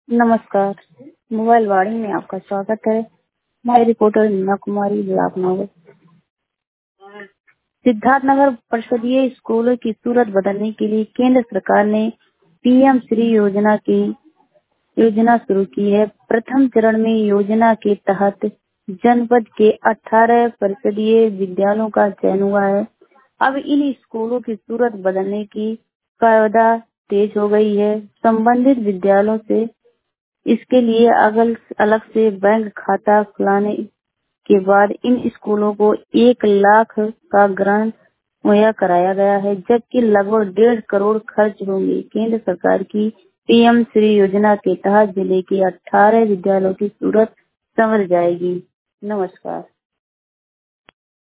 नमस्कार। मोबाइल वाणी में आपका स्वागत है। मैं रिपोर्टर मीना कुमारी लखनऊ। सिद्धार्थनगर परिषदीय स्कूलों की सूरत बदलने के लिए केंद्र सरकार ने पीएम श्री योजना शुरू की है। प्रथम चरण में योजना के तहत जनपद के 18 परिषदीय विद्यालयों का चयन हुआ है। अब इन स्कूलों की सूरत बदलने की कायदा तेज हो गई है। संबंधित विद्यालयों से इसके लिए अलग से बैंक खाता खुलाने के बाद इन स्कूलों को 1 लाख का ग्रांट मुहैया कराया गया है, जबकि लगभग 1.5 करोड़ खर्च होंगे। केंद्र सरकार की पीएम श्री योजना के तहत जिले के 18 विद्यालयों की सूरत संवर जाएगी। नमस्कार।